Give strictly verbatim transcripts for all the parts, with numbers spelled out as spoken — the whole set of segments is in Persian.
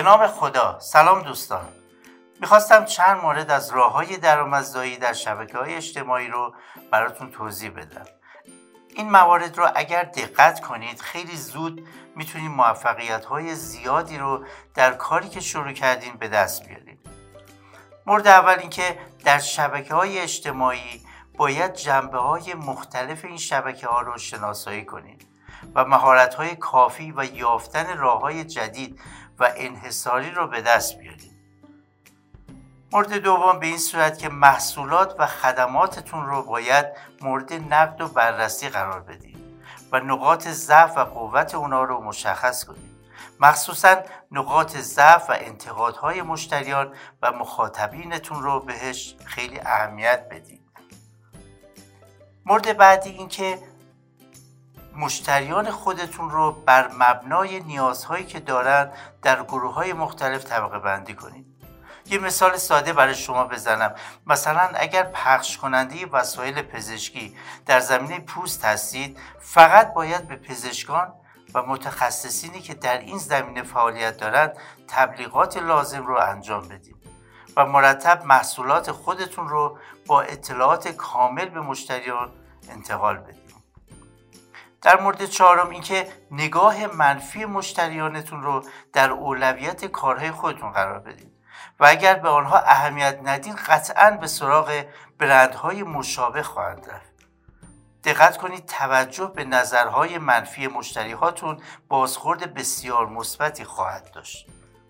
نام خدا. سلام دوستان، میخواستم چند مورد از راه‌های درآمدزایی در شبکه‌های اجتماعی رو براتون توضیح بدم. این موارد رو اگر دقت کنید خیلی زود میتونید موفقیت‌های زیادی رو در کاری که شروع کردین به دست بیارید. مورد اول این که در شبکه‌های اجتماعی باید جنبه‌های مختلف این شبکه‌ها رو شناسایی کنید و مهارت‌های کافی و یافتن راه‌های جدید و انحصاری رو به دست بیارید. مورد دوم به این صورت که محصولات و خدماتتون رو باید مورد نقد و بررسی قرار بدید و نقاط ضعف و قوت اونا رو مشخص کنید، مخصوصاً نقاط ضعف و انتقادهای مشتریان و مخاطبینتون رو بهش خیلی اهمیت بدید. مورد بعدی این که مشتریان خودتون رو بر مبنای نیازهایی که دارن در گروه‌های مختلف طبقه بندی کنید. یه مثال ساده برای شما بزنم. مثلا اگر پخش کننده وسایل پزشکی در زمینه پوست هستید، فقط باید به پزشکان و متخصصینی که در این زمینه فعالیت دارند تبلیغات لازم رو انجام بدید و مرتب محصولات خودتون رو با اطلاعات کامل به مشتریان انتقال بدید. در مورد چهارم این که نگاه منفی مشتریانتون رو در اولویت کارهای خودتون قرار بدید و اگر به آنها اهمیت ندین قطعاً به سراغ برندهای مشابه خواهند رفت. دقت کنید توجه به نظرهای منفی مشتریهاتون بازخورد بسیار مثبتی خواهد داشت.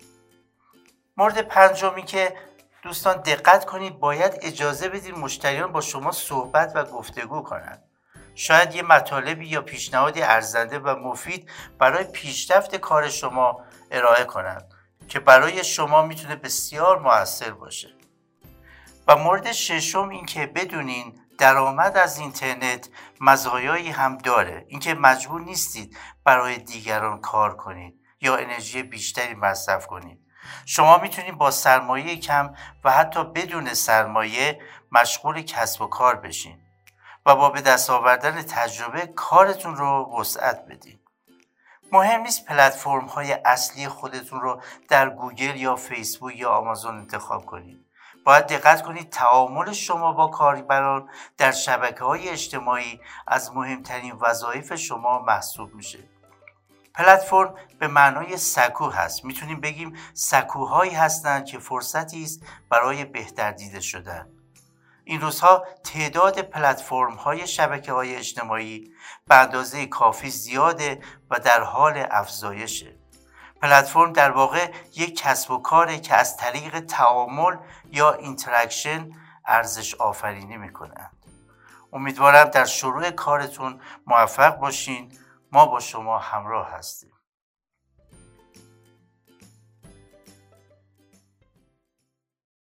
مورد پنجمی که دوستان دقت کنید باید اجازه بدید مشتریان با شما صحبت و گفتگو کنند. شاید یه مطالبی یا پیشنهادی ارزنده و مفید برای پیشرفت کار شما ارائه کنند که برای شما میتونه بسیار مؤثر باشه. و مورد ششم این که بدونین درآمد از اینترنت مزایایی هم داره. اینکه مجبور نیستید برای دیگران کار کنید یا انرژی بیشتری مصرف کنید. شما میتونید با سرمایه کم و حتی بدون سرمایه مشغول کسب و کار بشین و با به دست آوردن تجربه کارتون رو وسعت بدین. مهم نیست پلتفرم های اصلی خودتون رو در گوگل یا فیسبوک یا آمازون انتخاب کنید. باید دقت کنید تعامل شما با کاربران در شبکه‌های اجتماعی از مهمترین وظایف شما محسوب میشه. پلتفرم به معنای سکو هست. میتونیم بگیم سکوهایی هستند که فرصتی است برای بهتر دیده شدن. این روزها تعداد پلتفرم های شبکه های اجتماعی به اندازه کافی زیاده و در حال افزایشه. پلتفرم در واقع یک کسب و کاره که از طریق تعامل یا اینتراکشن ارزش آفرینی میکنند. امیدوارم در شروع کارتون موفق باشین. ما با شما همراه هستیم.